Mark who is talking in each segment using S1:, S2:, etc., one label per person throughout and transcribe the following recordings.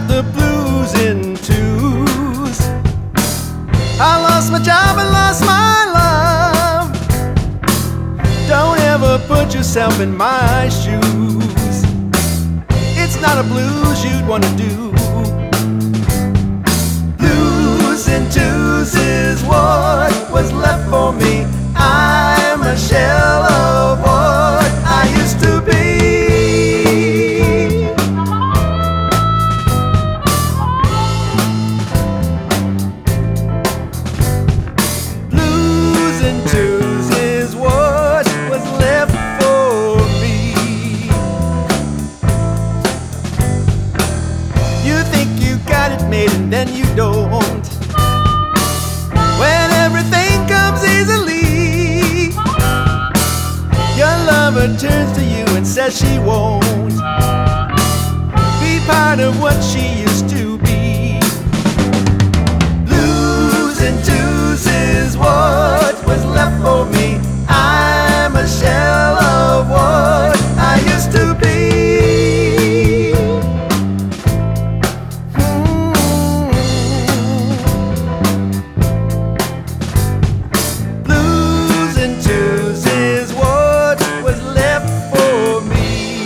S1: the blues in twos. I lost my job and lost my love. Don't ever put yourself in my shoes. It's not a blues you'd want to do. Blues in twos is what was left for me. I'm a shell of what I used to be. Blues in twos is what was left for me. You think you got it made and then you don't. When everything comes easily, your lover turns to you and says she won't be part of what she used to be. Blues in twos is what was left for me. I'm a shell of what I used to be. Blues in twos is what was left for me.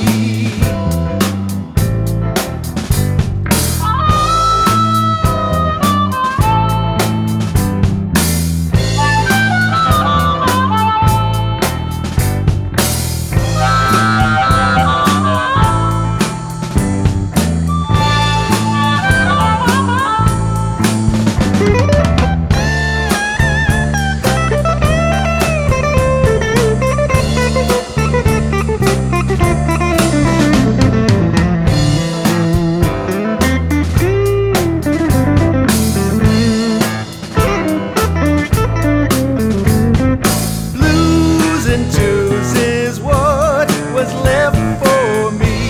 S1: Blues in twos is what was left for me.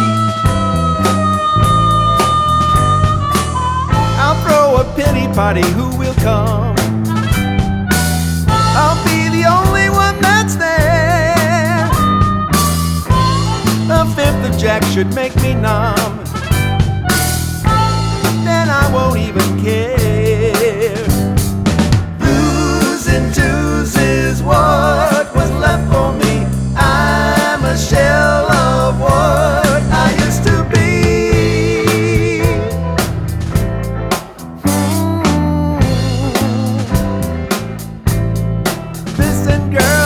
S1: I'll throw a pity party, who will come? I'll be the only one that's there. A fifth of Jack should make me numb. Then I won't even care. Blues in twos is what was left for me. I'm a shell of what I used to be. Listen, girl.